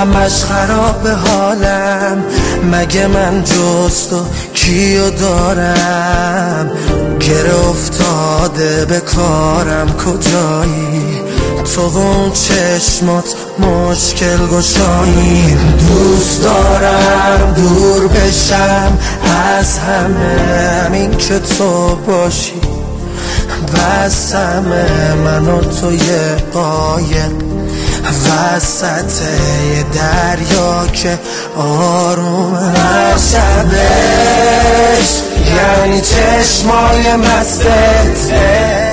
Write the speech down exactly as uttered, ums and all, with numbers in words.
همش خراب حالم، مگه من جز تو کیو دارم؟ گره افتاده به کارم کجایی؟ تو اون چشمات مشکل گشایی. دوست دارم دور بشم از همه، همین که تو باشی بسمه. من و تو یه قایق وسط یه دریا که آروم هر شبش، یعنی چشمای مستت